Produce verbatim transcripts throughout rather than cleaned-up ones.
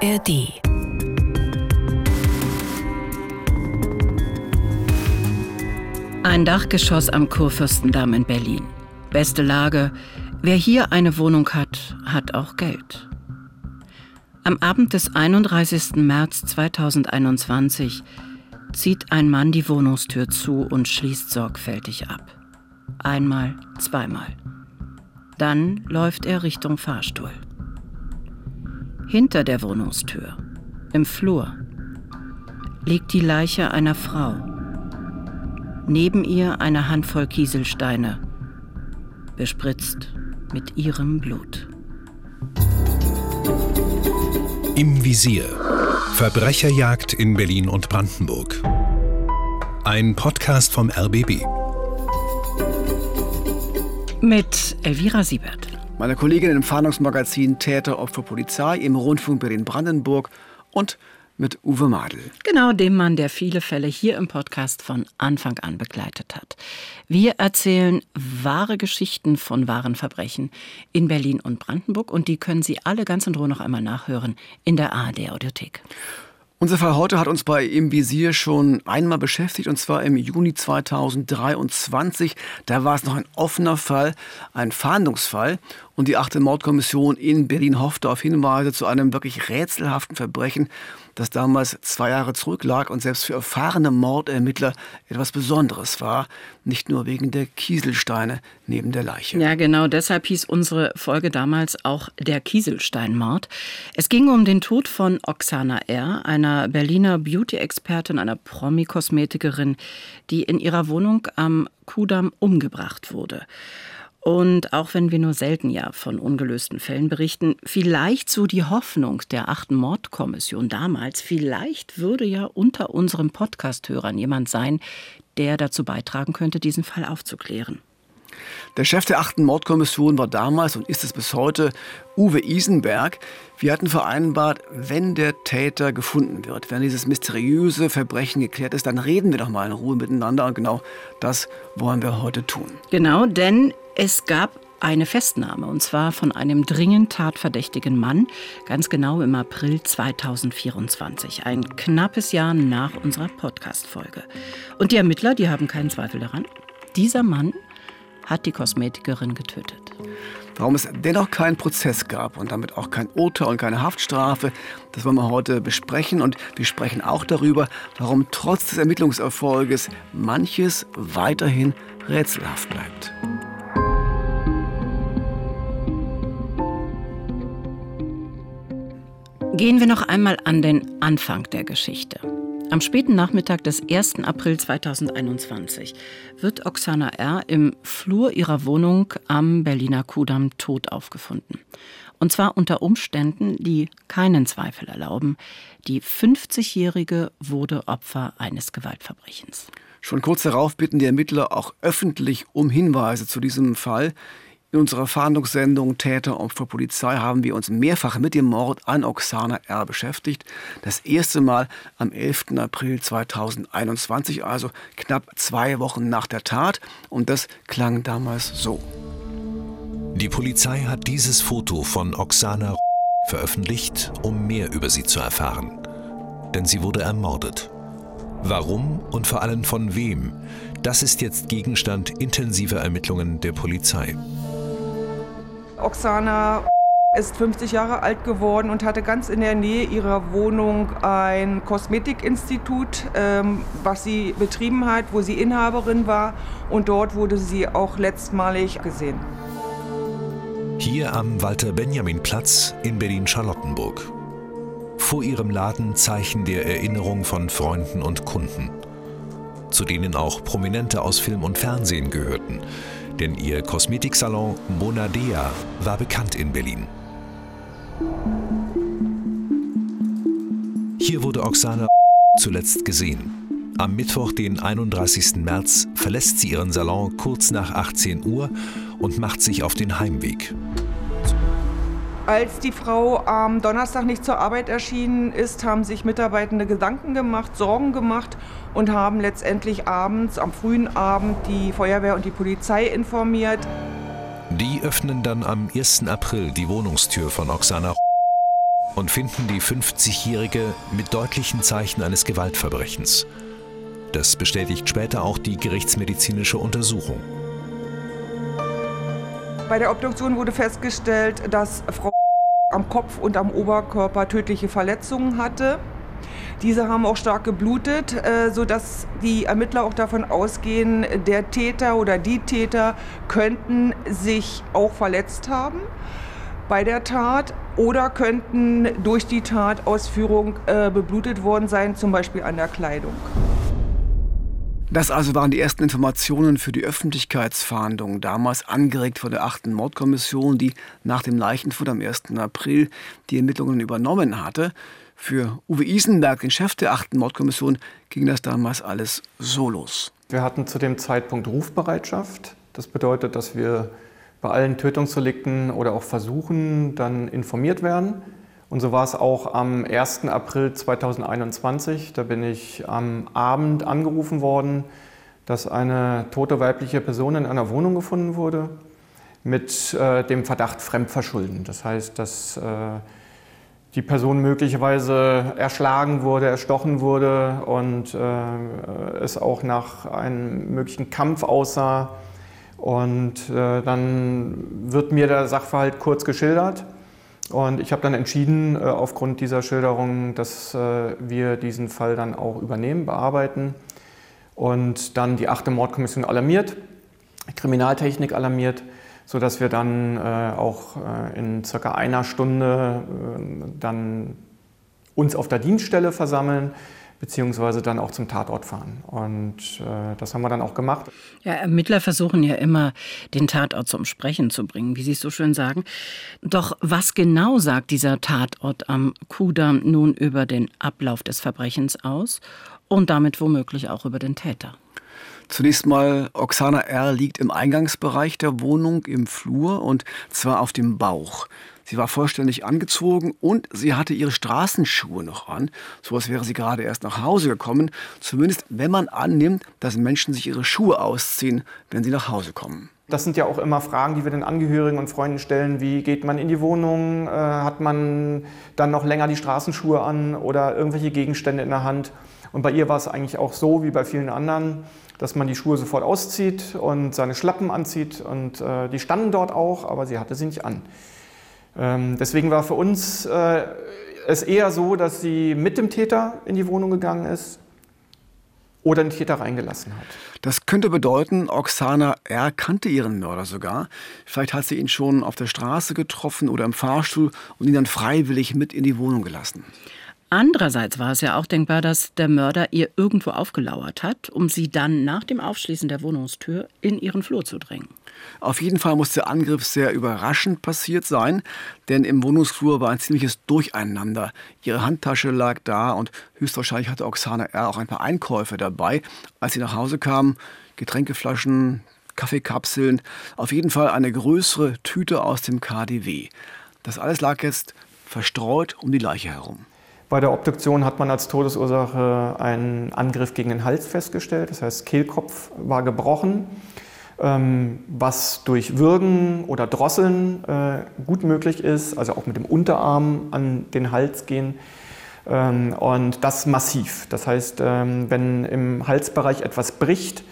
R D. Ein Dachgeschoss am Kurfürstendamm in Berlin. Beste Lage. Wer hier eine Wohnung hat, hat auch Geld. Am Abend des einunddreißigsten März zweitausendeinundzwanzig zieht ein Mann die Wohnungstür zu und schließt sorgfältig ab. Einmal, zweimal. Dann läuft er Richtung Fahrstuhl. Hinter der Wohnungstür, im Flur, liegt die Leiche einer Frau. Neben ihr eine Handvoll Kieselsteine, bespritzt mit ihrem Blut. Im Visier. Verbrecherjagd in Berlin und Brandenburg. Ein Podcast vom R B B. Mit Elvira Siebert. Meine Kollegin im Fahndungsmagazin Täter, Opfer, Polizei im Rundfunk Berlin-Brandenburg und mit Uwe Madel. Genau dem Mann, der viele Fälle hier im Podcast von Anfang an begleitet hat. Wir erzählen wahre Geschichten von wahren Verbrechen in Berlin und Brandenburg und die können Sie alle ganz in Ruhe noch einmal nachhören in der A R D-Audiothek. Unser Fall heute hat uns bei Im Visier schon einmal beschäftigt, und zwar im Juni zweitausenddreiundzwanzig. Da war es noch ein offener Fall, ein Fahndungsfall. Und die achte Mordkommission in Berlin hoffte auf Hinweise zu einem wirklich rätselhaften Verbrechen, das damals zwei Jahre zurücklag und selbst für erfahrene Mordermittler etwas Besonderes war. Nicht nur wegen der Kieselsteine neben der Leiche. Ja, genau deshalb hieß unsere Folge damals auch der Kieselsteinmord. Es ging um den Tod von Oksana R., einer Berliner Beauty-Expertin, einer Promi-Kosmetikerin, die in ihrer Wohnung am Kudamm umgebracht wurde. Und auch wenn wir nur selten ja von ungelösten Fällen berichten, vielleicht so die Hoffnung der achten Mordkommission damals, vielleicht würde ja unter unseren Podcast-Hörern jemand sein, der dazu beitragen könnte, diesen Fall aufzuklären. Der Chef der achten Mordkommission war damals und ist es bis heute Uwe Isenberg. Wir hatten vereinbart, wenn der Täter gefunden wird, wenn dieses mysteriöse Verbrechen geklärt ist, dann reden wir doch mal in Ruhe miteinander. Und genau das wollen wir heute tun. Genau, denn es gab eine Festnahme, und zwar von einem dringend tatverdächtigen Mann, ganz genau im April zweitausendvierundzwanzig, ein knappes Jahr nach unserer Podcast-Folge. Und die Ermittler, die haben keinen Zweifel daran, dieser Mann hat die Kosmetikerin getötet. Warum es dennoch keinen Prozess gab und damit auch kein Urteil und keine Haftstrafe, das wollen wir heute besprechen. Und wir sprechen auch darüber, warum trotz des Ermittlungserfolges manches weiterhin rätselhaft bleibt. Gehen wir noch einmal an den Anfang der Geschichte. Am späten Nachmittag des ersten April zweitausendeinundzwanzig wird Oksana R. im Flur ihrer Wohnung am Berliner Kudamm tot aufgefunden. Und zwar unter Umständen, die keinen Zweifel erlauben. Die fünfzigjährige wurde Opfer eines Gewaltverbrechens. Schon kurz darauf bitten die Ermittler auch öffentlich um Hinweise zu diesem Fall. In unserer Fahndungssendung Täter, Opfer, Polizei haben wir uns mehrfach mit dem Mord an Oksana R. beschäftigt. Das erste Mal am elften April zweitausendeinundzwanzig, also knapp zwei Wochen nach der Tat. Und das klang damals so. Die Polizei hat dieses Foto von Oksana veröffentlicht, um mehr über sie zu erfahren. Denn sie wurde ermordet. Warum und vor allem von wem? Das ist jetzt Gegenstand intensiver Ermittlungen der Polizei. Oksana ist fünfzig Jahre alt geworden und hatte ganz in der Nähe ihrer Wohnung ein Kosmetikinstitut, ähm, was sie betrieben hat, wo sie Inhaberin war. Und dort wurde sie auch letztmalig gesehen. Hier am Walter-Benjamin-Platz in Berlin-Charlottenburg. Vor ihrem Laden Zeichen der Erinnerung von Freunden und Kunden, zu denen auch Prominente aus Film und Fernsehen gehörten. Denn ihr Kosmetiksalon Monadea war bekannt in Berlin. Hier wurde Oksana zuletzt gesehen. Am Mittwoch, den einunddreißigsten März, verlässt sie ihren Salon kurz nach achtzehn Uhr und macht sich auf den Heimweg. Als die Frau am Donnerstag nicht zur Arbeit erschienen ist, haben sich Mitarbeitende Gedanken gemacht, Sorgen gemacht und haben letztendlich abends, am frühen Abend, die Feuerwehr und die Polizei informiert. Die öffnen dann am ersten April die Wohnungstür von Oksana. und finden die fünfzigjährige mit deutlichen Zeichen eines Gewaltverbrechens. Das bestätigt später auch die gerichtsmedizinische Untersuchung. Bei der Obduktion wurde festgestellt, dass Frau am Kopf und am Oberkörper tödliche Verletzungen hatte. Diese haben auch stark geblutet, sodass die Ermittler auch davon ausgehen, der Täter oder die Täter könnten sich auch verletzt haben bei der Tat oder könnten durch die Tatausführung beblutet worden sein, zum Beispiel an der Kleidung. Das also waren die ersten Informationen für die Öffentlichkeitsfahndung, damals angeregt von der achten Mordkommission, die nach dem Leichenfund am ersten April die Ermittlungen übernommen hatte. Für Uwe Isenberg, den Chef der achten Mordkommission, ging das damals alles so los. Wir hatten zu dem Zeitpunkt Rufbereitschaft. Das bedeutet, dass wir bei allen Tötungsdelikten oder auch Versuchen dann informiert werden. Und so war es auch am ersten April zweitausendeinundzwanzig. Da bin ich am Abend angerufen worden, dass eine tote weibliche Person in einer Wohnung gefunden wurde mit äh, dem Verdacht Fremdverschulden. Das heißt, dass äh, die Person möglicherweise erschlagen wurde, erstochen wurde und äh, es auch nach einem möglichen Kampf aussah. Und äh, dann wird mir der Sachverhalt kurz geschildert. Und ich habe dann entschieden, äh, aufgrund dieser Schilderung, dass äh, wir diesen Fall dann auch übernehmen, bearbeiten und dann die achte Mordkommission alarmiert, Kriminaltechnik alarmiert, sodass wir dann äh, auch äh, in circa einer Stunde äh, dann uns auf der Dienststelle versammeln, beziehungsweise dann auch zum Tatort fahren. Und äh, das haben wir dann auch gemacht. Ja, Ermittler versuchen ja immer, den Tatort zum Sprechen zu bringen, wie Sie es so schön sagen. Doch was genau sagt dieser Tatort am Kudamm nun über den Ablauf des Verbrechens aus und damit womöglich auch über den Täter? Zunächst mal, Oksana R. liegt im Eingangsbereich der Wohnung im Flur und zwar auf dem Bauch. Sie war vollständig angezogen und sie hatte ihre Straßenschuhe noch an, so als wäre sie gerade erst nach Hause gekommen. Zumindest wenn man annimmt, dass Menschen sich ihre Schuhe ausziehen, wenn sie nach Hause kommen. Das sind ja auch immer Fragen, die wir den Angehörigen und Freunden stellen. Wie geht man in die Wohnung? Äh, hat man dann noch länger die Straßenschuhe an oder irgendwelche Gegenstände in der Hand? Und bei ihr war es eigentlich auch so, wie bei vielen anderen, dass man die Schuhe sofort auszieht und seine Schlappen anzieht. Und äh, die standen dort auch, aber sie hatte sie nicht an. Ähm, deswegen war für uns äh, es eher so, dass sie mit dem Täter in die Wohnung gegangen ist oder den Täter reingelassen hat. Das könnte bedeuten, Oksana R. kannte ihren Mörder sogar. Vielleicht hat sie ihn schon auf der Straße getroffen oder im Fahrstuhl und ihn dann freiwillig mit in die Wohnung gelassen. Andererseits war es ja auch denkbar, dass der Mörder ihr irgendwo aufgelauert hat, um sie dann nach dem Aufschließen der Wohnungstür in ihren Flur zu drängen. Auf jeden Fall muss der Angriff sehr überraschend passiert sein, denn im Wohnungsflur war ein ziemliches Durcheinander. Ihre Handtasche lag da und höchstwahrscheinlich hatte Oksana R. auch ein paar Einkäufe dabei, als sie nach Hause kam. Getränkeflaschen, Kaffeekapseln, auf jeden Fall eine größere Tüte aus dem K D W. Das alles lag jetzt verstreut um die Leiche herum. Bei der Obduktion hat man als Todesursache einen Angriff gegen den Hals festgestellt. Das heißt, Kehlkopf war gebrochen, was durch Würgen oder Drosseln gut möglich ist, also auch mit dem Unterarm an den Hals gehen. Und das massiv. Das heißt, wenn im Halsbereich etwas bricht,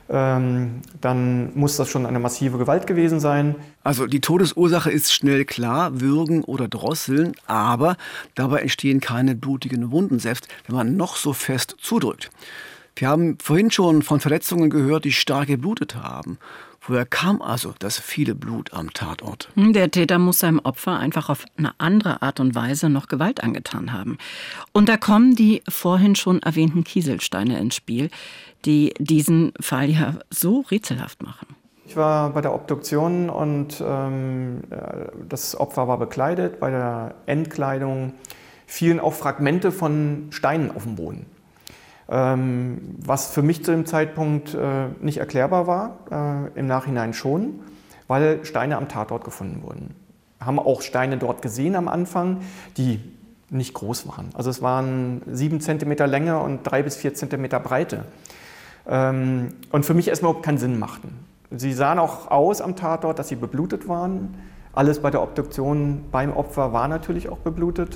dann muss das schon eine massive Gewalt gewesen sein. Also die Todesursache ist schnell klar, Würgen oder Drosseln, aber dabei entstehen keine blutigen Wunden, selbst wenn man noch so fest zudrückt. Wir haben vorhin schon von Verletzungen gehört, die stark geblutet haben. Woher kam also das viele Blut am Tatort? Der Täter muss seinem Opfer einfach auf eine andere Art und Weise noch Gewalt angetan haben. Und da kommen die vorhin schon erwähnten Kieselsteine ins Spiel, die diesen Fall ja so rätselhaft machen. Ich war bei der Obduktion und ähm, das Opfer war bekleidet. Bei der Entkleidung fielen auch Fragmente von Steinen auf den Boden. Ähm, was für mich zu dem Zeitpunkt äh, nicht erklärbar war, äh, im Nachhinein schon, weil Steine am Tatort gefunden wurden. Wir haben auch Steine dort gesehen am Anfang, die nicht groß waren. Also es waren sieben Zentimeter Länge und drei bis vier Zentimeter Breite. Ähm, und für mich erstmal überhaupt keinen Sinn machten. Sie sahen auch aus am Tatort, dass sie beblutet waren, Alles bei der Obduktion beim Opfer war natürlich auch beblutet.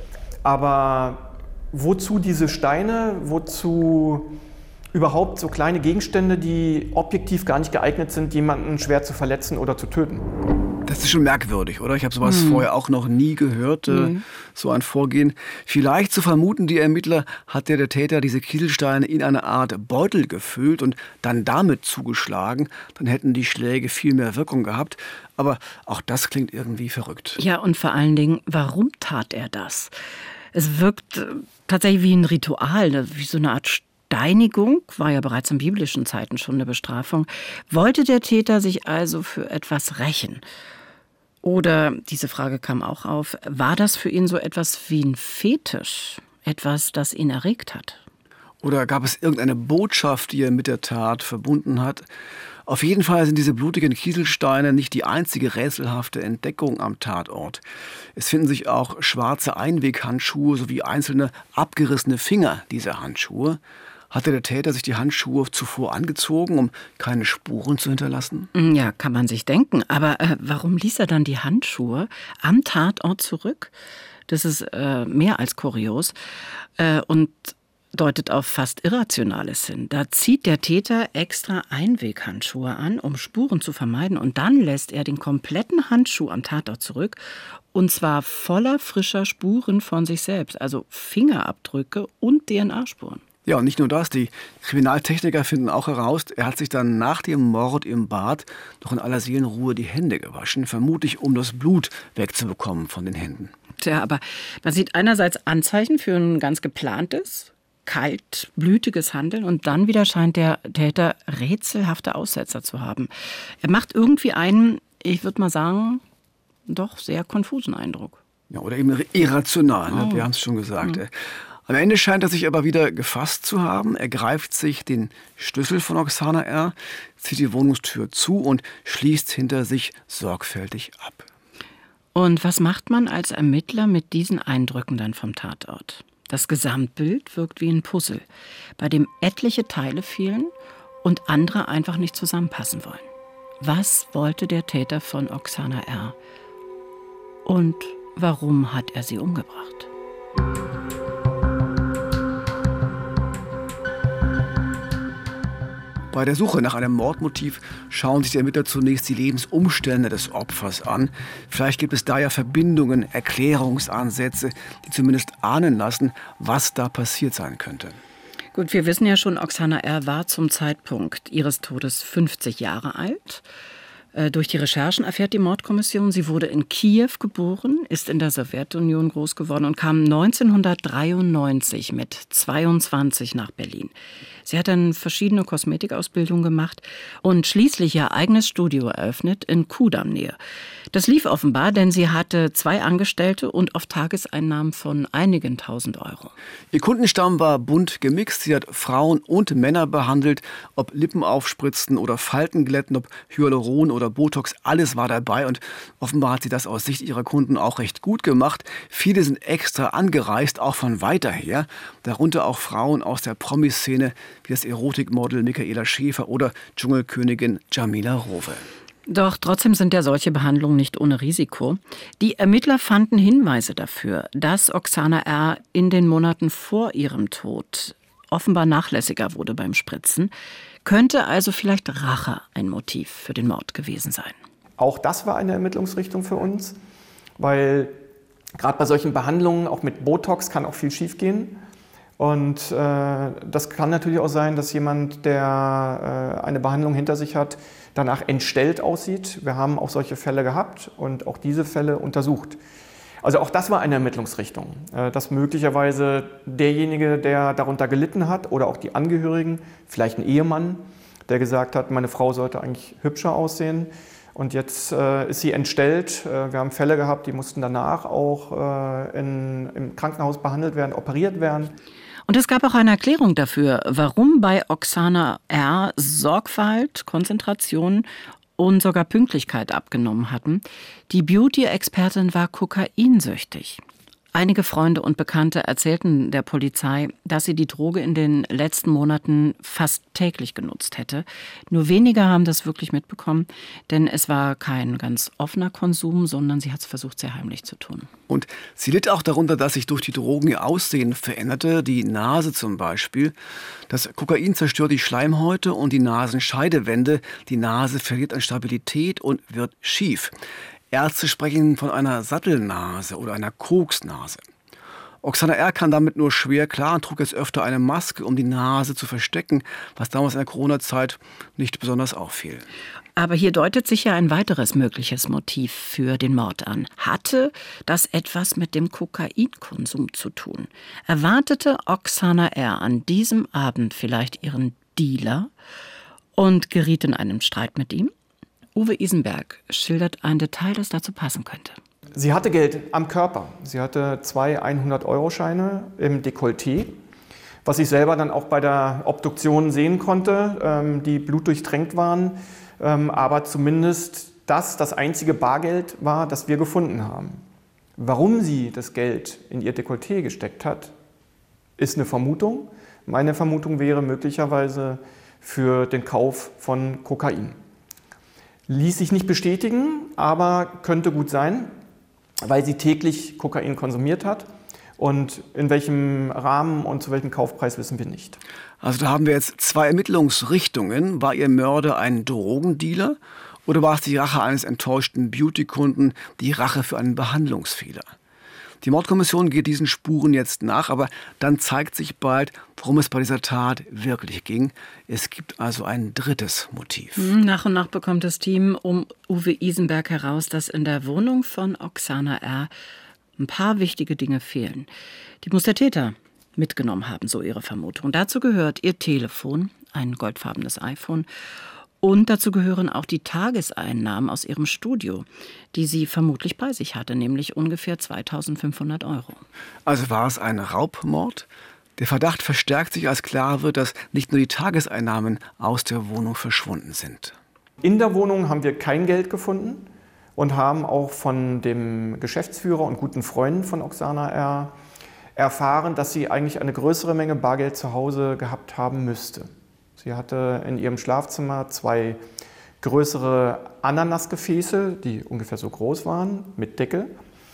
Aber wozu diese Steine, wozu überhaupt so kleine Gegenstände, die objektiv gar nicht geeignet sind, jemanden schwer zu verletzen oder zu töten? Das ist schon merkwürdig, oder? Ich habe sowas hm. vorher auch noch nie gehört, hm. äh, so ein Vorgehen. Vielleicht, zu vermuten die Ermittler, hat der, der Täter diese Kieselsteine in eine Art Beutel gefüllt und dann damit zugeschlagen. Dann hätten die Schläge viel mehr Wirkung gehabt. Aber auch das klingt irgendwie verrückt. Ja, und vor allen Dingen, warum tat er das? Es wirkt äh, tatsächlich wie ein Ritual, wie so eine Art Steinigung, war ja bereits in biblischen Zeiten schon eine Bestrafung. Wollte der Täter sich also für etwas rächen? Oder, diese Frage kam auch auf, war das für ihn so etwas wie ein Fetisch? Etwas, das ihn erregt hat? Oder gab es irgendeine Botschaft, die er mit der Tat verbunden hat? Auf jeden Fall sind diese blutigen Kieselsteine nicht die einzige rätselhafte Entdeckung am Tatort. Es finden sich auch schwarze Einweghandschuhe sowie einzelne abgerissene Finger dieser Handschuhe. Hatte der Täter sich die Handschuhe zuvor angezogen, um keine Spuren zu hinterlassen? Ja, kann man sich denken. Aber äh, warum ließ er dann die Handschuhe am Tatort zurück? Das ist äh, mehr als kurios äh, und deutet auf fast Irrationales hin. Da zieht der Täter extra Einweghandschuhe an, um Spuren zu vermeiden. Und dann lässt er den kompletten Handschuh am Tatort zurück. Und zwar voller frischer Spuren von sich selbst. Also Fingerabdrücke und D N A-Spuren. Ja, und nicht nur das, die Kriminaltechniker finden auch heraus, er hat sich dann nach dem Mord im Bad noch in aller Seelenruhe die Hände gewaschen, vermutlich um das Blut wegzubekommen von den Händen. Tja, aber man sieht einerseits Anzeichen für ein ganz geplantes, kaltblütiges Handeln und dann wieder scheint der Täter rätselhafte Aussetzer zu haben. Er macht irgendwie einen, ich würde mal sagen, doch sehr konfusen Eindruck. Ja, oder eben irrational, ne? Oh. Wir haben es schon gesagt. Mhm. Am Ende scheint er sich aber wieder gefasst zu haben. Er greift sich den Schlüssel von Oksana R., zieht die Wohnungstür zu und schließt hinter sich sorgfältig ab. Und was macht man als Ermittler mit diesen Eindrücken dann vom Tatort? Das Gesamtbild wirkt wie ein Puzzle, bei dem etliche Teile fehlen und andere einfach nicht zusammenpassen wollen. Was wollte der Täter von Oksana R.? Und warum hat er sie umgebracht? Bei der Suche nach einem Mordmotiv schauen sich die Ermittler zunächst die Lebensumstände des Opfers an. Vielleicht gibt es da ja Verbindungen, Erklärungsansätze, die zumindest ahnen lassen, was da passiert sein könnte. Gut, wir wissen ja schon, Oksana R. war zum Zeitpunkt ihres Todes fünfzig Jahre alt. Durch die Recherchen erfährt die Mordkommission, sie wurde in Kiew geboren, ist in der Sowjetunion groß geworden und kam neunzehnhundertdreiundneunzig mit zweiundzwanzig nach Berlin. Sie hat dann verschiedene Kosmetikausbildungen gemacht und schließlich ihr eigenes Studio eröffnet in Kudamm-Nähe. Das lief offenbar, denn sie hatte zwei Angestellte und oft Tageseinnahmen von einigen tausend Euro. Ihr Kundenstamm war bunt gemixt. Sie hat Frauen und Männer behandelt, ob Lippen aufspritzen oder Falten glätten, ob Hyaluron oder Botox, alles war dabei und offenbar hat sie das aus Sicht ihrer Kunden auch recht gut gemacht. Viele sind extra angereist, auch von weiter her, darunter auch Frauen aus der Promiszene wie das Erotikmodel Michaela Schäfer oder Dschungelkönigin Jamila Rowe. Doch trotzdem sind ja solche Behandlungen nicht ohne Risiko. Die Ermittler fanden Hinweise dafür, dass Oksana R. in den Monaten vor ihrem Tod offenbar nachlässiger wurde beim Spritzen. Könnte also vielleicht Rache ein Motiv für den Mord gewesen sein? Auch das war eine Ermittlungsrichtung für uns, weil gerade bei solchen Behandlungen, auch mit Botox, kann auch viel schiefgehen. Und äh, das kann natürlich auch sein, dass jemand, der äh, eine Behandlung hinter sich hat, danach entstellt aussieht. Wir haben auch solche Fälle gehabt und auch diese Fälle untersucht. Also auch das war eine Ermittlungsrichtung, äh, dass möglicherweise derjenige, der darunter gelitten hat oder auch die Angehörigen, vielleicht ein Ehemann, der gesagt hat, meine Frau sollte eigentlich hübscher aussehen und jetzt äh, ist sie entstellt. Äh, wir haben Fälle gehabt, die mussten danach auch äh, in, im Krankenhaus behandelt werden, operiert werden. Und es gab auch eine Erklärung dafür, warum bei Oksana R. Sorgfalt, Konzentration und sogar Pünktlichkeit abgenommen hatten. Die Beauty-Expertin war kokainsüchtig. Einige Freunde und Bekannte erzählten der Polizei, dass sie die Droge in den letzten Monaten fast täglich genutzt hätte. Nur wenige haben das wirklich mitbekommen, denn es war kein ganz offener Konsum, sondern sie hat es versucht, sehr heimlich zu tun. Und sie litt auch darunter, dass sich durch die Drogen ihr Aussehen veränderte, die Nase zum Beispiel. Das Kokain zerstört die Schleimhäute und die Nasenscheidewände. Die Nase verliert an Stabilität und wird schief. Ärzte sprechen von einer Sattelnase oder einer Koksnase. Oksana R. kann damit nur schwer klar und trug jetzt öfter eine Maske, um die Nase zu verstecken, was damals in der Corona-Zeit nicht besonders auffiel. Aber hier deutet sich ja ein weiteres mögliches Motiv für den Mord an. Hatte das etwas mit dem Kokainkonsum zu tun? Erwartete Oksana R. an diesem Abend vielleicht ihren Dealer und geriet in einen Streit mit ihm? Uwe Isenberg schildert ein Detail, das dazu passen könnte. Sie hatte Geld am Körper. Sie hatte zwei hundert-Euro-Scheine im Dekolleté, was ich selber dann auch bei der Obduktion sehen konnte, die blutdurchtränkt waren. Aber zumindest das das einzige Bargeld war, das wir gefunden haben. Warum sie das Geld in ihr Dekolleté gesteckt hat, ist eine Vermutung. Meine Vermutung wäre möglicherweise für den Kauf von Kokain. Ließ sich nicht bestätigen, aber könnte gut sein, weil sie täglich Kokain konsumiert hat. Und in welchem Rahmen und zu welchem Kaufpreis wissen wir nicht. Also da haben wir jetzt zwei Ermittlungsrichtungen. War ihr Mörder ein Drogendealer oder war es die Rache eines enttäuschten Beautykunden, die Rache für einen Behandlungsfehler? Die Mordkommission geht diesen Spuren jetzt nach, aber dann zeigt sich bald, worum es bei dieser Tat wirklich ging. Es gibt also ein drittes Motiv. Nach und nach bekommt das Team um Uwe Isenberg heraus, dass in der Wohnung von Oksana R. ein paar wichtige Dinge fehlen. Die muss der Täter mitgenommen haben, so ihre Vermutung. Dazu gehört ihr Telefon, ein goldfarbenes iPhone. Und dazu gehören auch die Tageseinnahmen aus ihrem Studio, die sie vermutlich bei sich hatte, nämlich ungefähr zweitausendfünfhundert Euro. Also war es ein Raubmord? Der Verdacht verstärkt sich, als klar wird, dass nicht nur die Tageseinnahmen aus der Wohnung verschwunden sind. In der Wohnung haben wir kein Geld gefunden und haben auch von dem Geschäftsführer und guten Freunden von Oksana R. erfahren, dass sie eigentlich eine größere Menge Bargeld zu Hause gehabt haben müsste. Sie hatte in ihrem Schlafzimmer zwei größere Ananasgefäße, die ungefähr so groß waren, mit Deckel.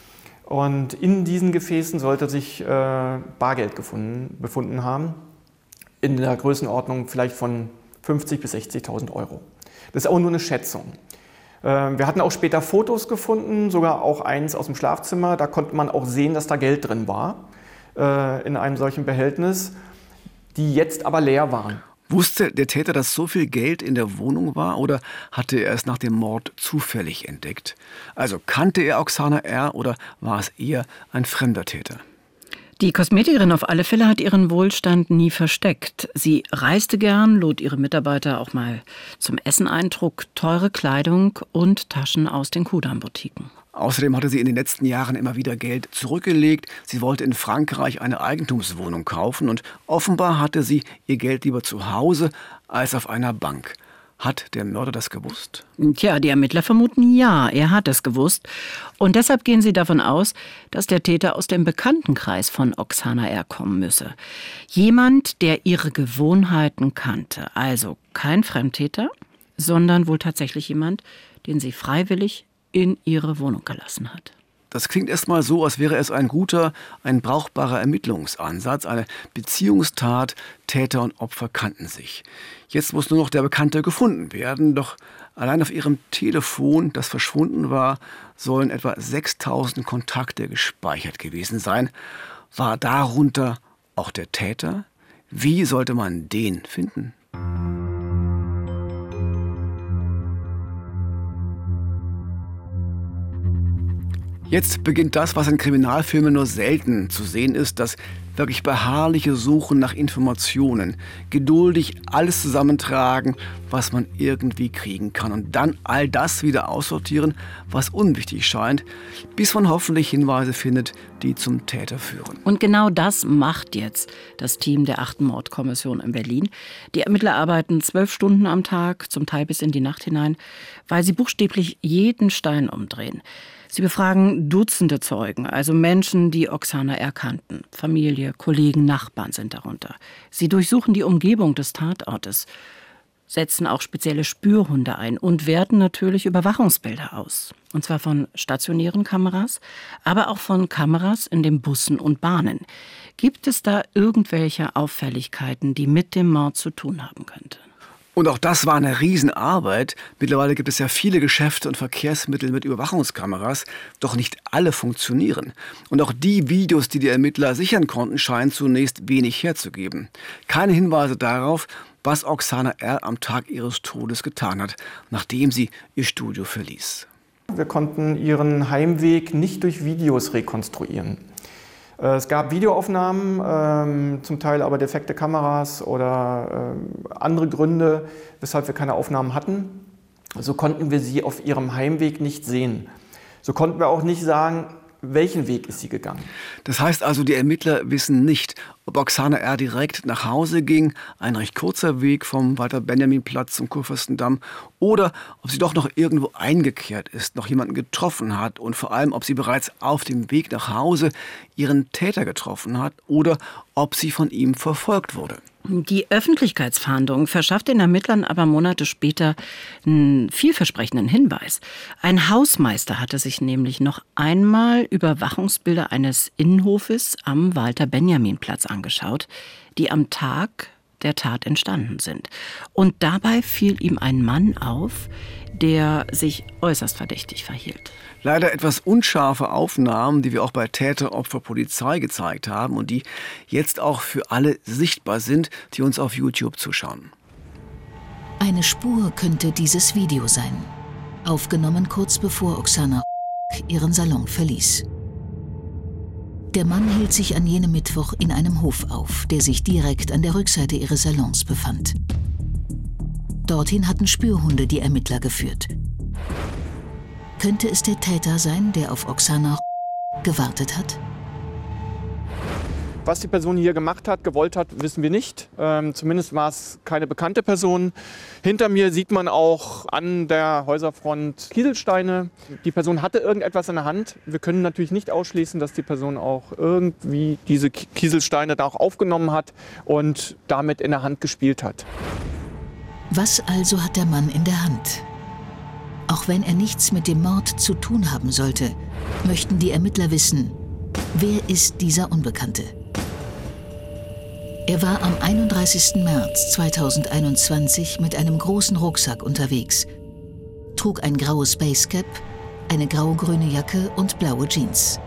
Und in diesen Gefäßen sollte sich äh, Bargeld gefunden, befunden haben, in der Größenordnung vielleicht von fünfzigtausend bis sechzigtausend Euro. Das ist auch nur eine Schätzung. Äh, wir hatten auch später Fotos gefunden, sogar auch eins aus dem Schlafzimmer. Da konnte man auch sehen, dass da Geld drin war, äh, in einem solchen Behältnis, die jetzt aber leer waren. Wusste der Täter, dass so viel Geld in der Wohnung war oder hatte er es nach dem Mord zufällig entdeckt? Also kannte er Oksana R. oder war es eher ein fremder Täter? Die Kosmetikerin auf alle Fälle hat ihren Wohlstand nie versteckt. Sie reiste gern, lud ihre Mitarbeiter auch mal zum Essen ein, trug teure Kleidung und Taschen aus den Kudamm-Boutiquen. Außerdem hatte sie in den letzten Jahren immer wieder Geld zurückgelegt. Sie wollte in Frankreich eine Eigentumswohnung kaufen und offenbar hatte sie ihr Geld lieber zu Hause als auf einer Bank. Hat der Mörder das gewusst? Tja, die Ermittler vermuten ja, er hat es gewusst. Und deshalb gehen sie davon aus, dass der Täter aus dem Bekanntenkreis von Oksana R. kommen müsse. Jemand, der ihre Gewohnheiten kannte. Also kein Fremdtäter, sondern wohl tatsächlich jemand, den sie freiwillig in ihre Wohnung gelassen hat. Das klingt erstmal so, als wäre es ein guter, ein brauchbarer Ermittlungsansatz, eine Beziehungstat. Täter und Opfer kannten sich. Jetzt muss nur noch der Bekannte gefunden werden. Doch allein auf ihrem Telefon, das verschwunden war, sollen etwa sechstausend Kontakte gespeichert gewesen sein. War darunter auch der Täter? Wie sollte man den finden? Jetzt beginnt das, was in Kriminalfilmen nur selten zu sehen ist, das wirklich beharrliche Suchen nach Informationen, geduldig alles zusammentragen, was man irgendwie kriegen kann und dann all das wieder aussortieren, was unwichtig scheint, bis man hoffentlich Hinweise findet, die zum Täter führen. Und genau das macht jetzt das Team der achten Mordkommission in Berlin. Die Ermittler arbeiten zwölf Stunden am Tag, zum Teil bis in die Nacht hinein, weil sie buchstäblich jeden Stein umdrehen. Sie befragen Dutzende Zeugen, also Menschen, die Oksana R. kannten. Familie, Kollegen, Nachbarn sind darunter. Sie durchsuchen die Umgebung des Tatortes, setzen auch spezielle Spürhunde ein und werten natürlich Überwachungsbilder aus. Und zwar von stationären Kameras, aber auch von Kameras in den Bussen und Bahnen. Gibt es da irgendwelche Auffälligkeiten, die mit dem Mord zu tun haben könnten? Und auch das war eine Riesenarbeit. Mittlerweile gibt es ja viele Geschäfte und Verkehrsmittel mit Überwachungskameras, doch nicht alle funktionieren. Und auch die Videos, die die Ermittler sichern konnten, scheinen zunächst wenig herzugeben. Keine Hinweise darauf, was Oksana R. am Tag ihres Todes getan hat, nachdem sie ihr Studio verließ. Wir konnten ihren Heimweg nicht durch Videos rekonstruieren. Es gab Videoaufnahmen, ähm, zum Teil aber defekte Kameras oder äh, andere Gründe, weshalb wir keine Aufnahmen hatten. So konnten wir sie auf ihrem Heimweg nicht sehen. So konnten wir auch nicht sagen, welchen Weg ist sie gegangen. Das heißt also, die Ermittler wissen nicht, ob Oksana R. direkt nach Hause ging, ein recht kurzer Weg vom Walter-Benjamin-Platz zum Kurfürstendamm, oder ob sie doch noch irgendwo eingekehrt ist, noch jemanden getroffen hat und vor allem, ob sie bereits auf dem Weg nach Hause ihren Täter getroffen hat oder ob sie von ihm verfolgt wurde. Die Öffentlichkeitsfahndung verschafft den Ermittlern aber Monate später einen vielversprechenden Hinweis. Ein Hausmeister hatte sich nämlich noch einmal Überwachungsbilder eines Innenhofes am Walter-Benjamin-Platz angeschaut, die am Tag der Tat entstanden sind. Und dabei fiel ihm ein Mann auf, der sich äußerst verdächtig verhielt. Leider etwas unscharfe Aufnahmen, die wir auch bei Täter, Opfer, Polizei gezeigt haben und die jetzt auch für alle sichtbar sind, die uns auf YouTube zuschauen. Eine Spur könnte dieses Video sein. Aufgenommen kurz bevor Oksana ihren Salon verließ. Der Mann hielt sich an jenem Mittwoch in einem Hof auf, der sich direkt an der Rückseite ihres Salons befand. Dorthin hatten Spürhunde die Ermittler geführt. Könnte es der Täter sein, der auf Oksana gewartet hat? Was die Person hier gemacht hat, gewollt hat, wissen wir nicht. Ähm, zumindest war es keine bekannte Person. Hinter mir sieht man auch an der Häuserfront Kieselsteine. Die Person hatte irgendetwas in der Hand. Wir können natürlich nicht ausschließen, dass die Person auch irgendwie diese Kieselsteine da auch aufgenommen hat und damit in der Hand gespielt hat. Was also hat der Mann in der Hand? Auch wenn er nichts mit dem Mord zu tun haben sollte, möchten die Ermittler wissen, wer ist dieser Unbekannte? Er war am einunddreißigsten März zweitausendeinundzwanzig mit einem großen Rucksack unterwegs, trug ein graues Basecap, eine grau-grüne Jacke und blaue Jeans.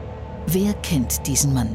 Wer kennt diesen Mann?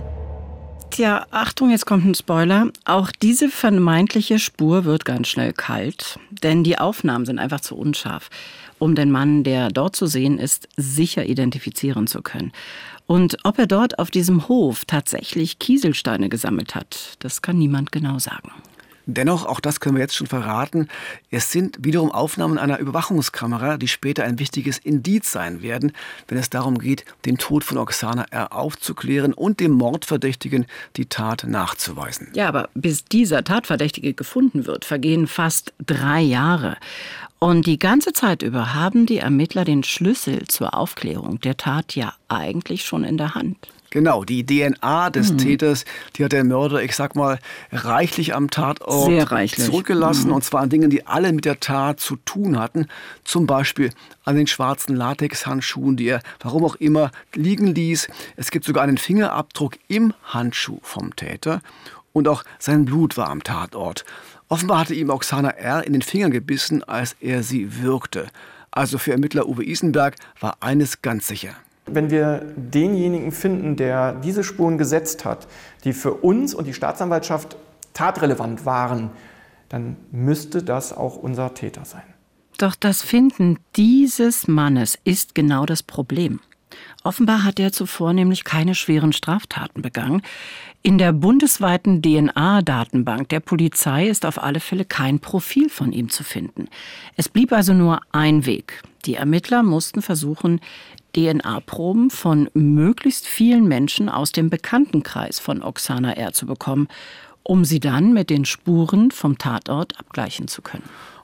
Tja, Achtung, jetzt kommt ein Spoiler. Auch diese vermeintliche Spur wird ganz schnell kalt, denn die Aufnahmen sind einfach zu unscharf, um den Mann, der dort zu sehen ist, sicher identifizieren zu können. Und ob er dort auf diesem Hof tatsächlich Kieselsteine gesammelt hat, das kann niemand genau sagen. Dennoch, auch das können wir jetzt schon verraten, es sind wiederum Aufnahmen einer Überwachungskamera, die später ein wichtiges Indiz sein werden, wenn es darum geht, den Tod von Oksana R. aufzuklären und dem Mordverdächtigen die Tat nachzuweisen. Ja, aber bis dieser Tatverdächtige gefunden wird, vergehen fast drei Jahre. Und die ganze Zeit über haben die Ermittler den Schlüssel zur Aufklärung der Tat ja eigentlich schon in der Hand. Genau, die D N A des mhm. Täters, die hat der Mörder, ich sag mal, reichlich am Tatort Sehr reichlich. zurückgelassen. Mhm. Und zwar an Dingen, die alle mit der Tat zu tun hatten. Zum Beispiel an den schwarzen Latexhandschuhen, die er, warum auch immer, liegen ließ. Es gibt sogar einen Fingerabdruck im Handschuh vom Täter. Und auch sein Blut war am Tatort. Offenbar hatte ihm Oksana R. in den Finger gebissen, als er sie würgte. Also für Ermittler Uwe Isenberg war eines ganz sicher. Wenn wir denjenigen finden, der diese Spuren gesetzt hat, die für uns und die Staatsanwaltschaft tatrelevant waren, dann müsste das auch unser Täter sein. Doch das Finden dieses Mannes ist genau das Problem. Offenbar hat er zuvor nämlich keine schweren Straftaten begangen. In der bundesweiten D N A-Datenbank der Polizei ist auf alle Fälle kein Profil von ihm zu finden. Es blieb also nur ein Weg. Die Ermittler mussten versuchen, D N A-Proben von möglichst vielen Menschen aus dem Bekanntenkreis von Oksana R. zu bekommen, um sie dann mit den Spuren vom Tatort abgleichen zu können.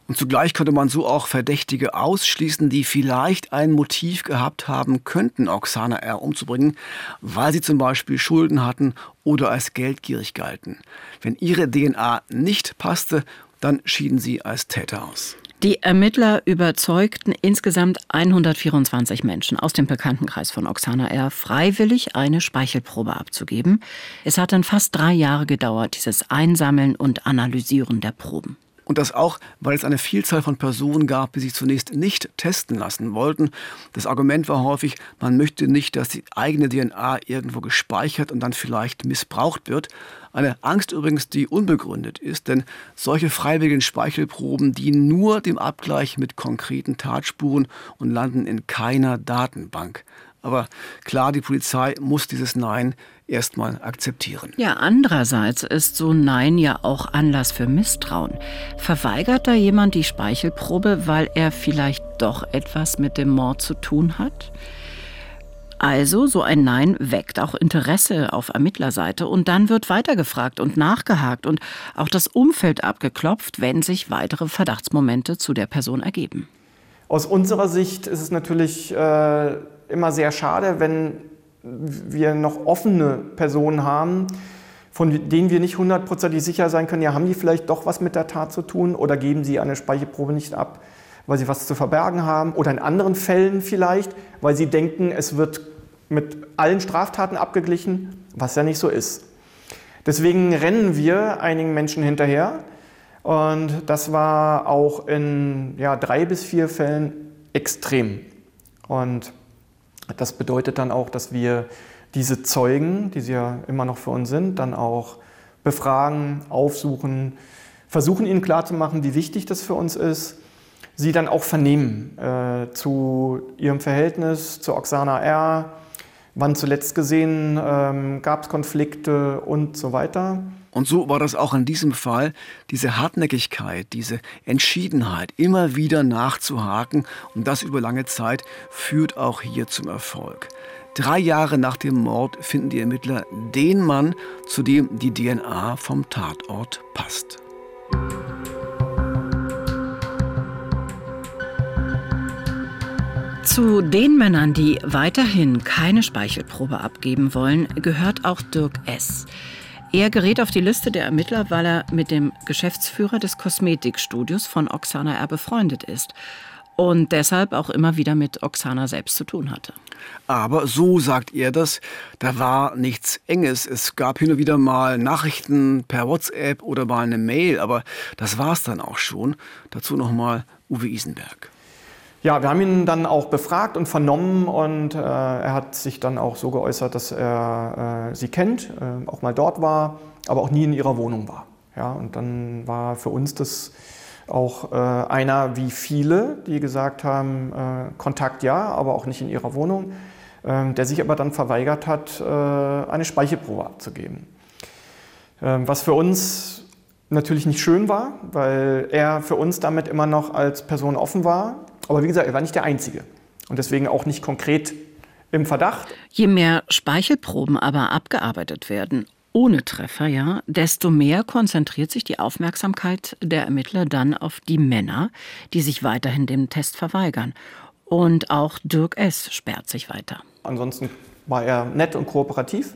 Und zugleich könnte man so auch Verdächtige ausschließen, die vielleicht ein Motiv gehabt haben könnten, Oksana R. umzubringen, weil sie zum Beispiel Schulden hatten oder als geldgierig galten. Wenn ihre D N A nicht passte, dann schieden sie als Täter aus. Die Ermittler überzeugten insgesamt hundertvierundzwanzig Menschen aus dem Bekanntenkreis von Oksana R. freiwillig eine Speichelprobe abzugeben. Es hat dann fast drei Jahre gedauert, dieses Einsammeln und Analysieren der Proben. Und das auch, weil es eine Vielzahl von Personen gab, die sich zunächst nicht testen lassen wollten. Das Argument war häufig, man möchte nicht, dass die eigene D N A irgendwo gespeichert und dann vielleicht missbraucht wird. Eine Angst übrigens, die unbegründet ist, denn solche freiwilligen Speichelproben dienen nur dem Abgleich mit konkreten Tatspuren und landen in keiner Datenbank. Aber klar, die Polizei muss dieses Nein erstmal akzeptieren. Ja, andererseits ist so ein Nein ja auch Anlass für Misstrauen. Verweigert da jemand die Speichelprobe, weil er vielleicht doch etwas mit dem Mord zu tun hat? Also, so ein Nein weckt auch Interesse auf Ermittlerseite und dann wird weitergefragt und nachgehakt und auch das Umfeld abgeklopft, wenn sich weitere Verdachtsmomente zu der Person ergeben. Aus unserer Sicht ist es natürlich äh, immer sehr schade, wenn wir noch offene Personen haben, von denen wir nicht hundertprozentig sicher sein können, ja, haben die vielleicht doch was mit der Tat zu tun oder geben sie eine Speichelprobe nicht ab, weil sie was zu verbergen haben oder in anderen Fällen vielleicht, weil sie denken, es wird mit allen Straftaten abgeglichen, was ja nicht so ist. Deswegen rennen wir einigen Menschen hinterher und das war auch in ja, drei bis vier Fällen extrem. Und das bedeutet dann auch, dass wir diese Zeugen, die sie ja immer noch für uns sind, dann auch befragen, aufsuchen, versuchen ihnen klarzumachen, wie wichtig das für uns ist, sie dann auch vernehmen äh, zu ihrem Verhältnis zu Oksana R., wann zuletzt gesehen, ähm, gab es Konflikte und so weiter. Und so war das auch in diesem Fall, diese Hartnäckigkeit, diese Entschiedenheit, immer wieder nachzuhaken und das über lange Zeit, führt auch hier zum Erfolg. Drei Jahre nach dem Mord finden die Ermittler den Mann, zu dem die D N A vom Tatort passt. Zu den Männern, die weiterhin keine Speichelprobe abgeben wollen, gehört auch Dirk S. Er gerät auf die Liste der Ermittler, weil er mit dem Geschäftsführer des Kosmetikstudios von Oksana R. befreundet ist und deshalb auch immer wieder mit Oksana selbst zu tun hatte. Aber so sagt er das, da war nichts Enges. Es gab hin und wieder mal Nachrichten per WhatsApp oder mal eine Mail, aber das war es dann auch schon. Dazu nochmal Uwe Isenberg. Ja, wir haben ihn dann auch befragt und vernommen und äh, er hat sich dann auch so geäußert, dass er äh, sie kennt, äh, auch mal dort war, aber auch nie in ihrer Wohnung war. Ja, und dann war für uns das auch äh, einer wie viele, die gesagt haben, äh, Kontakt ja, aber auch nicht in ihrer Wohnung, äh, der sich aber dann verweigert hat, äh, eine Speichelprobe abzugeben. Äh, was für uns natürlich nicht schön war, weil er für uns damit immer noch als Person offen war. Aber wie gesagt, er war nicht der Einzige und deswegen auch nicht konkret im Verdacht. Je mehr Speichelproben aber abgearbeitet werden, ohne Treffer, ja, desto mehr konzentriert sich die Aufmerksamkeit der Ermittler dann auf die Männer, die sich weiterhin dem Test verweigern. Und auch Dirk S. sperrt sich weiter. Ansonsten war er nett und kooperativ.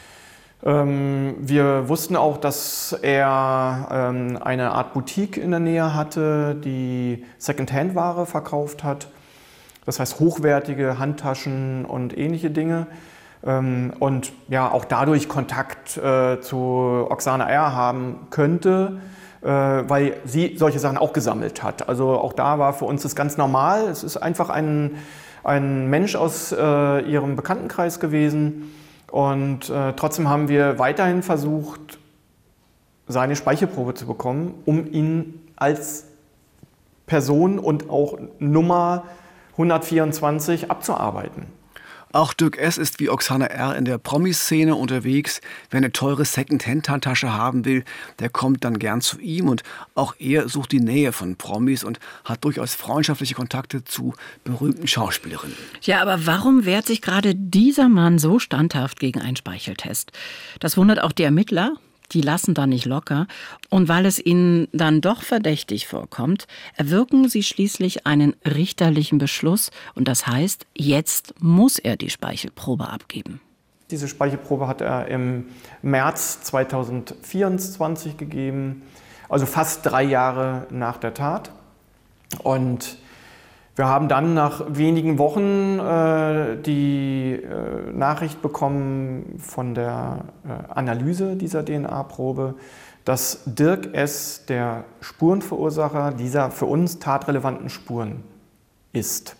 Wir wussten auch, dass er eine Art Boutique in der Nähe hatte, die Secondhand-Ware verkauft hat. Das heißt hochwertige Handtaschen und ähnliche Dinge. Und ja, auch dadurch Kontakt zu Oksana R. haben könnte, weil sie solche Sachen auch gesammelt hat. Also auch da war für uns das ganz normal. Es ist einfach ein, ein Mensch aus ihrem Bekanntenkreis gewesen. Und äh, trotzdem haben wir weiterhin versucht, seine Speichelprobe zu bekommen, um ihn als Person und auch Nummer hundertvierundzwanzig abzuarbeiten. Auch Dirk S. ist wie Oksana R. in der Promi-Szene unterwegs. Wer eine teure Second-Hand-Handtasche haben will, der kommt dann gern zu ihm. Und auch er sucht die Nähe von Promis und hat durchaus freundschaftliche Kontakte zu berühmten Schauspielerinnen. Ja, aber warum wehrt sich gerade dieser Mann so standhaft gegen einen Speicheltest? Das wundert auch die Ermittler. Die lassen da nicht locker. Und weil es ihnen dann doch verdächtig vorkommt, erwirken sie schließlich einen richterlichen Beschluss. Und das heißt, jetzt muss er die Speichelprobe abgeben. Diese Speichelprobe hat er im März zweitausendvierundzwanzig gegeben, also fast drei Jahre nach der Tat. Und wir haben dann nach wenigen Wochen äh, die äh, Nachricht bekommen von der äh, Analyse dieser D N A-Probe, dass Dirk S. der Spurenverursacher dieser für uns tatrelevanten Spuren ist.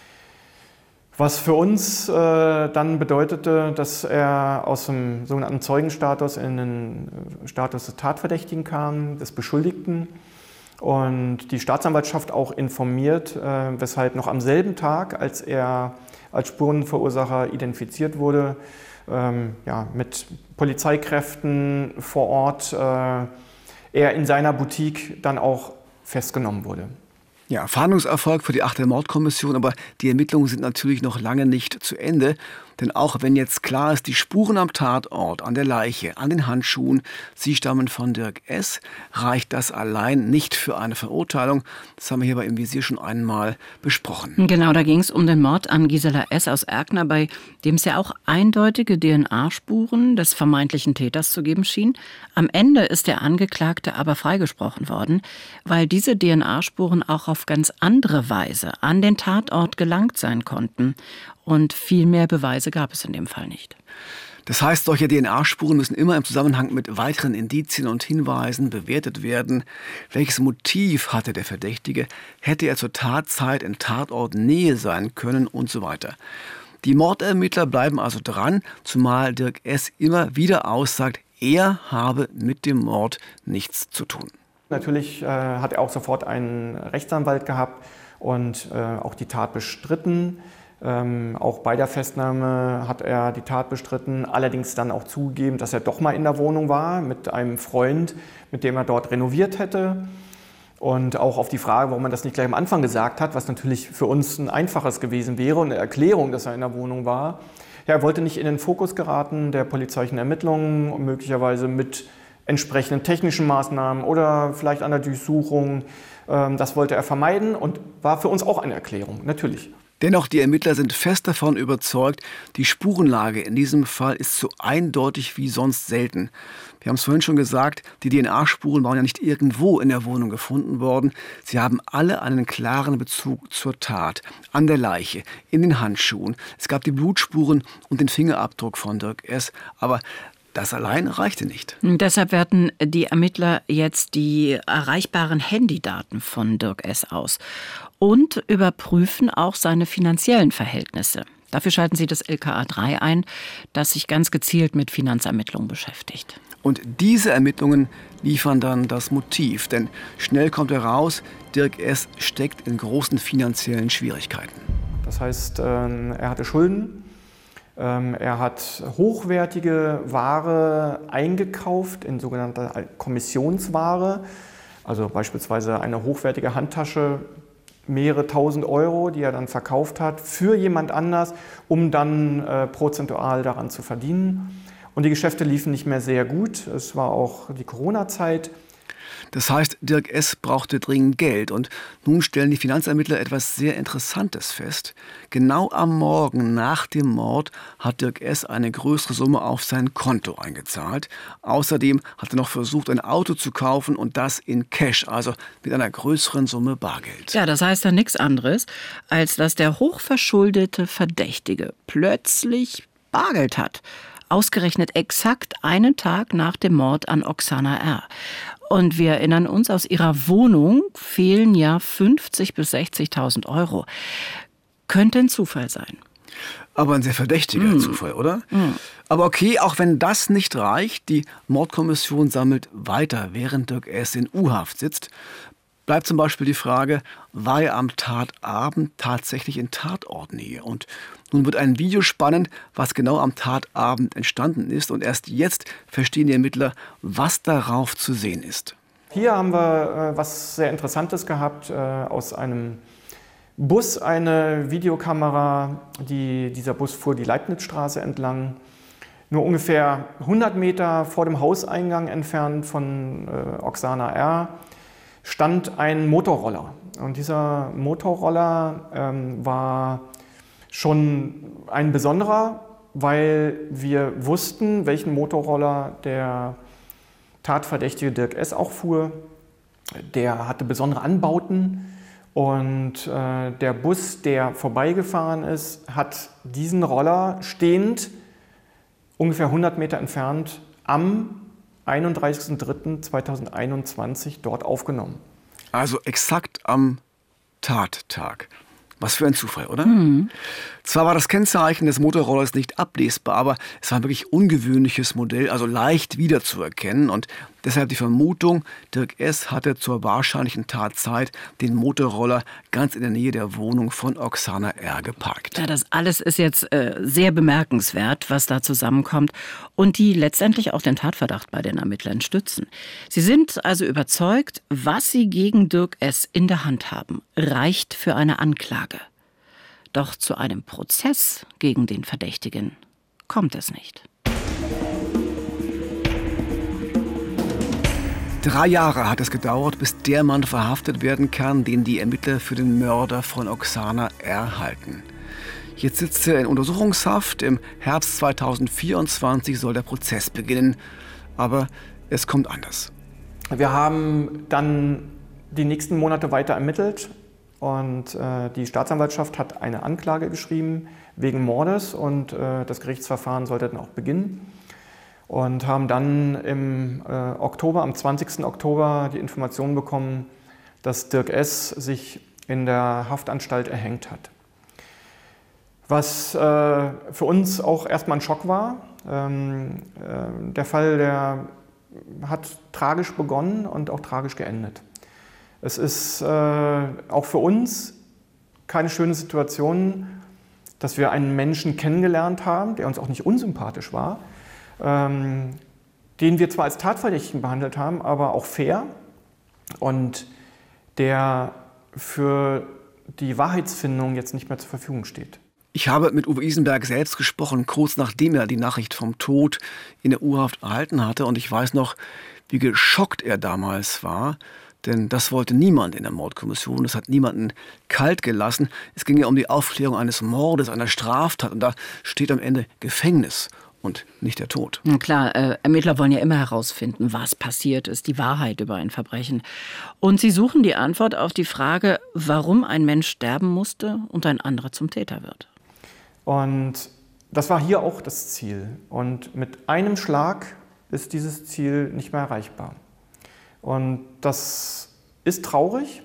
Was für uns äh, dann bedeutete, dass er aus dem sogenannten Zeugenstatus in den Status des Tatverdächtigen kam, des Beschuldigten. Und die Staatsanwaltschaft auch informiert, äh, weshalb noch am selben Tag, als er als Spurenverursacher identifiziert wurde, ähm, ja, mit Polizeikräften vor Ort, äh, er in seiner Boutique dann auch festgenommen wurde. Ja, Fahndungserfolg für die achte Mordkommission, aber die Ermittlungen sind natürlich noch lange nicht zu Ende. Denn auch wenn jetzt klar ist, die Spuren am Tatort, an der Leiche, an den Handschuhen, sie stammen von Dirk S., reicht das allein nicht für eine Verurteilung. Das haben wir hier bei Im Visier schon einmal besprochen. Genau, da ging es um den Mord an Gisela S. aus Erkner, bei dem es ja auch eindeutige D N A-Spuren des vermeintlichen Täters zu geben schien. Am Ende ist der Angeklagte aber freigesprochen worden, weil diese D N A-Spuren auch auf ganz andere Weise an den Tatort gelangt sein konnten. Und viel mehr Beweise gab es in dem Fall nicht. Das heißt, solche D N A-Spuren müssen immer im Zusammenhang mit weiteren Indizien und Hinweisen bewertet werden. Welches Motiv hatte der Verdächtige? Hätte er zur Tatzeit in Tatortnähe sein können und so weiter. Die Mordermittler bleiben also dran, zumal Dirk S. immer wieder aussagt, er habe mit dem Mord nichts zu tun. Natürlich äh, hat er auch sofort einen Rechtsanwalt gehabt und äh, auch die Tat bestritten. Ähm, auch bei der Festnahme hat er die Tat bestritten, allerdings dann auch zugegeben, dass er doch mal in der Wohnung war mit einem Freund, mit dem er dort renoviert hätte. Und auch auf die Frage, warum man das nicht gleich am Anfang gesagt hat, was natürlich für uns ein einfaches gewesen wäre und eine Erklärung, dass er in der Wohnung war. Ja, er wollte nicht in den Fokus geraten der polizeilichen Ermittlungen, möglicherweise mit entsprechenden technischen Maßnahmen oder vielleicht einer Durchsuchung. Ähm, das wollte er vermeiden und war für uns auch eine Erklärung, natürlich. Dennoch, die Ermittler sind fest davon überzeugt, die Spurenlage in diesem Fall ist so eindeutig wie sonst selten. Wir haben es vorhin schon gesagt, die D N A-Spuren waren ja nicht irgendwo in der Wohnung gefunden worden. Sie haben alle einen klaren Bezug zur Tat, an der Leiche, in den Handschuhen. Es gab die Blutspuren und den Fingerabdruck von Dirk S., aber das allein reichte nicht. Deshalb werten die Ermittler jetzt die erreichbaren Handydaten von Dirk S. aus und überprüfen auch seine finanziellen Verhältnisse. Dafür schalten sie das L K A drei ein, das sich ganz gezielt mit Finanzermittlungen beschäftigt. Und diese Ermittlungen liefern dann das Motiv, denn schnell kommt heraus, Dirk S. steckt in großen finanziellen Schwierigkeiten. Das heißt, er hatte Schulden. Er hat hochwertige Ware eingekauft in sogenannter Kommissionsware, also beispielsweise eine hochwertige Handtasche, mehrere tausend Euro, die er dann verkauft hat für jemand anders, um dann äh, prozentual daran zu verdienen. Und die Geschäfte liefen nicht mehr sehr gut. Es war auch die Corona-Zeit. Das heißt, Dirk S. brauchte dringend Geld und nun stellen die Finanzermittler etwas sehr Interessantes fest. Genau am Morgen nach dem Mord hat Dirk S. eine größere Summe auf sein Konto eingezahlt. Außerdem hat er noch versucht, ein Auto zu kaufen und das in Cash, also mit einer größeren Summe Bargeld. Ja, das heißt ja nichts anderes, als dass der hochverschuldete Verdächtige plötzlich Bargeld hat. Ausgerechnet exakt einen Tag nach dem Mord an Oksana R. Und wir erinnern uns, aus ihrer Wohnung fehlen ja fünfzigtausend bis sechzigtausend Euro. Könnte ein Zufall sein. Aber ein sehr verdächtiger mm. Zufall, oder? Mm. Aber okay, auch wenn das nicht reicht, die Mordkommission sammelt weiter, während Dirk S. in U-Haft sitzt. Bleibt zum Beispiel die Frage, war er am Tatabend tatsächlich in Tatortnähe? Und nun wird ein Video spannend, was genau am Tatabend entstanden ist. Und erst jetzt verstehen die Ermittler, was darauf zu sehen ist. Hier haben wir äh, was sehr Interessantes gehabt, äh, aus einem Bus, eine Videokamera. Die, dieser Bus fuhr die Leibnizstraße entlang. Nur ungefähr hundert Meter vor dem Hauseingang entfernt von äh, Oksana R. stand ein Motorroller. Und dieser Motorroller ähm, war schon ein besonderer, weil wir wussten, welchen Motorroller der Tatverdächtige Dirk S. auch fuhr. Der hatte besondere Anbauten und äh, der Bus, der vorbeigefahren ist, hat diesen Roller stehend ungefähr hundert Meter entfernt am einunddreißigsten dritten zweitausendeinundzwanzig dort aufgenommen. Also exakt am Tattag. Was für ein Zufall, oder? Mhm. Zwar war das Kennzeichen des Motorrollers nicht ablesbar, aber es war ein wirklich ungewöhnliches Modell, also leicht wiederzuerkennen. Und deshalb die Vermutung, Dirk S. hatte zur wahrscheinlichen Tatzeit den Motorroller ganz in der Nähe der Wohnung von Oksana R. geparkt. Ja, das alles ist jetzt äh, sehr bemerkenswert, was da zusammenkommt und die letztendlich auch den Tatverdacht bei den Ermittlern stützen. Sie sind also überzeugt, was sie gegen Dirk S. in der Hand haben, reicht für eine Anklage. Doch zu einem Prozess gegen den Verdächtigen kommt es nicht. Drei Jahre hat es gedauert, bis der Mann verhaftet werden kann, den die Ermittler für den Mörder von Oksana R. halten. Jetzt sitzt er in Untersuchungshaft. Im Herbst zweitausendvierundzwanzig soll der Prozess beginnen. Aber es kommt anders. Wir haben dann die nächsten Monate weiter ermittelt. Und äh, die Staatsanwaltschaft hat eine Anklage geschrieben wegen Mordes und äh, das Gerichtsverfahren sollte dann auch beginnen. Und haben dann im äh, Oktober, am zwanzigsten Oktober die Information bekommen, dass Dirk S. sich in der Haftanstalt erhängt hat. Was äh, für uns auch erstmal ein Schock war. Ähm, äh, der Fall, der hat tragisch begonnen und auch tragisch geendet. Es ist äh, auch für uns keine schöne Situation, dass wir einen Menschen kennengelernt haben, der uns auch nicht unsympathisch war, ähm, den wir zwar als Tatverdächtigen behandelt haben, aber auch fair und der für die Wahrheitsfindung jetzt nicht mehr zur Verfügung steht. Ich habe mit Uwe Isenberg selbst gesprochen, kurz nachdem er die Nachricht vom Tod in der U-Haft erhalten hatte. Und ich weiß noch, wie geschockt er damals war. Denn das wollte niemand in der Mordkommission, das hat niemanden kalt gelassen. Es ging ja um die Aufklärung eines Mordes, einer Straftat und da steht am Ende Gefängnis und nicht der Tod. Na klar, äh, Ermittler wollen ja immer herausfinden, was passiert ist, die Wahrheit über ein Verbrechen. Und sie suchen die Antwort auf die Frage, warum ein Mensch sterben musste und ein anderer zum Täter wird. Und das war hier auch das Ziel. Und mit einem Schlag ist dieses Ziel nicht mehr erreichbar. Und das ist traurig.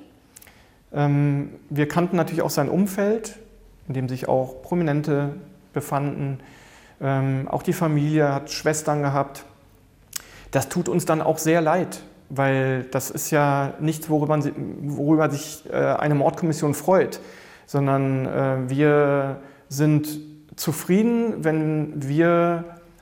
Wir kannten natürlich auch sein Umfeld, in dem sich auch Prominente befanden. Auch die Familie hat Schwestern gehabt. Das tut uns dann auch sehr leid, weil das ist ja nichts, worüber, worüber sich eine Mordkommission freut, sondern wir sind zufrieden, wenn wir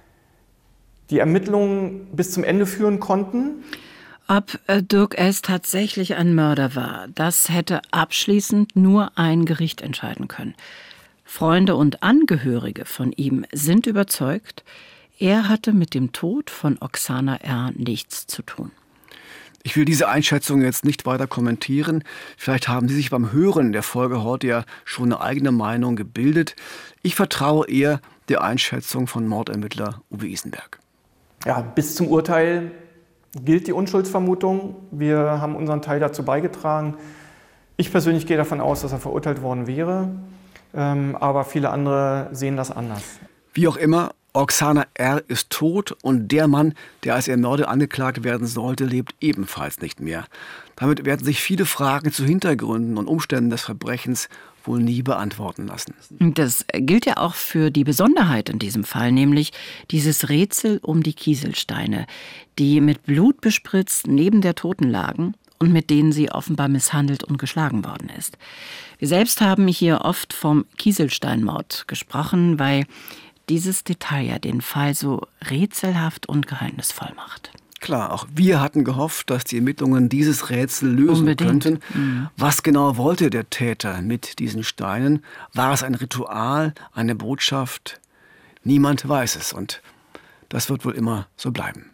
die Ermittlungen bis zum Ende führen konnten. Ob Dirk S. tatsächlich ein Mörder war, das hätte abschließend nur ein Gericht entscheiden können. Freunde und Angehörige von ihm sind überzeugt, er hatte mit dem Tod von Oksana R. nichts zu tun. Ich will diese Einschätzung jetzt nicht weiter kommentieren. Vielleicht haben Sie sich beim Hören der Folge heute ja schon eine eigene Meinung gebildet. Ich vertraue eher der Einschätzung von Mordermittler Uwe Isenberg. Ja, bis zum Urteil gilt die Unschuldsvermutung. Wir haben unseren Teil dazu beigetragen. Ich persönlich gehe davon aus, dass er verurteilt worden wäre, aber viele andere sehen das anders. Wie auch immer, Oksana R. ist tot und der Mann, der als Mörder angeklagt werden sollte, lebt ebenfalls nicht mehr. Damit werden sich viele Fragen zu Hintergründen und Umständen des Verbrechens wohl nie beantworten lassen. Das gilt ja auch für die Besonderheit in diesem Fall, nämlich dieses Rätsel um die Kieselsteine, die mit Blut bespritzt neben der Toten lagen und mit denen sie offenbar misshandelt und geschlagen worden ist. Wir selbst haben hier oft vom Kieselsteinmord gesprochen, weil dieses Detail ja den Fall so rätselhaft und geheimnisvoll macht. Klar, auch wir hatten gehofft, dass die Ermittlungen dieses Rätsel lösen Unbedingt. könnten. Mhm. Was genau wollte der Täter mit diesen Steinen? War es ein Ritual, eine Botschaft? Niemand weiß es. Und das wird wohl immer so bleiben.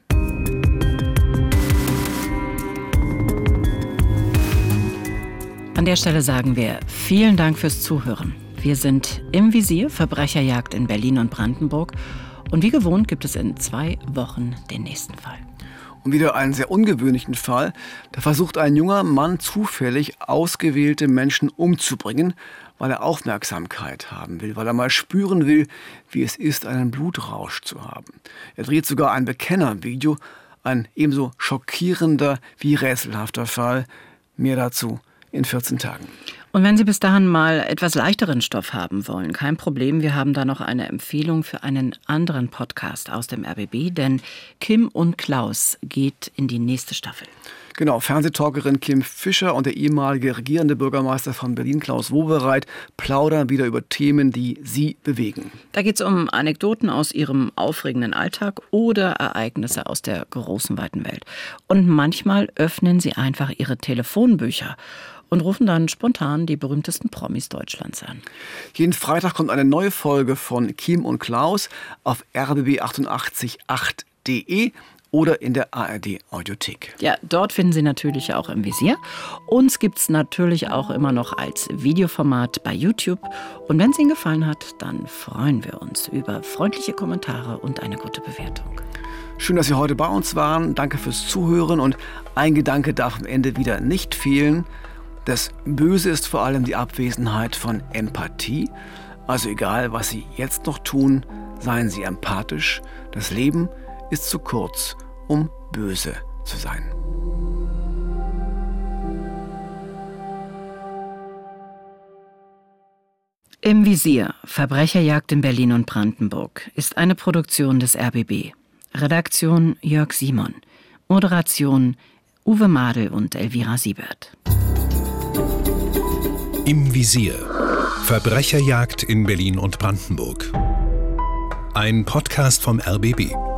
An der Stelle sagen wir vielen Dank fürs Zuhören. Wir sind im Visier, Verbrecherjagd in Berlin und Brandenburg. Und wie gewohnt gibt es in zwei Wochen den nächsten Fall. Und wieder einen sehr ungewöhnlichen Fall. Da versucht ein junger Mann zufällig ausgewählte Menschen umzubringen, weil er Aufmerksamkeit haben will, weil er mal spüren will, wie es ist, einen Blutrausch zu haben. Er dreht sogar ein Bekennervideo, ein ebenso schockierender wie rätselhafter Fall. Mehr dazu in vierzehn Tagen. Und wenn Sie bis dahin mal etwas leichteren Stoff haben wollen, kein Problem, wir haben da noch eine Empfehlung für einen anderen Podcast aus dem R B B, denn Kim und Klaus geht in die nächste Staffel. Genau, Fernsehtalkerin Kim Fischer und der ehemalige regierende Bürgermeister von Berlin, Klaus Wowereit, plaudern wieder über Themen, die sie bewegen. Da geht es um Anekdoten aus ihrem aufregenden Alltag oder Ereignisse aus der großen, weiten Welt. Und manchmal öffnen sie einfach ihre Telefonbücher und rufen dann spontan die berühmtesten Promis Deutschlands an. Jeden Freitag kommt eine neue Folge von Kim und Klaus auf r b b achtundachtzig Komma acht punkt d e oder in der A R D-Audiothek. Ja, dort finden Sie natürlich auch im Visier. Uns gibt es natürlich auch immer noch als Videoformat bei YouTube. Und wenn es Ihnen gefallen hat, dann freuen wir uns über freundliche Kommentare und eine gute Bewertung. Schön, dass Sie heute bei uns waren. Danke fürs Zuhören. Und ein Gedanke darf am Ende wieder nicht fehlen. Das Böse ist vor allem die Abwesenheit von Empathie. Also egal, was Sie jetzt noch tun, seien Sie empathisch. Das Leben ist zu kurz, um böse zu sein. Im Visier, Verbrecherjagd in Berlin und Brandenburg, ist eine Produktion des R B B. Redaktion Jörg Simon. Moderation Uwe Madel und Elvira Siebert. Im Visier. Verbrecherjagd in Berlin und Brandenburg. Ein Podcast vom R B B.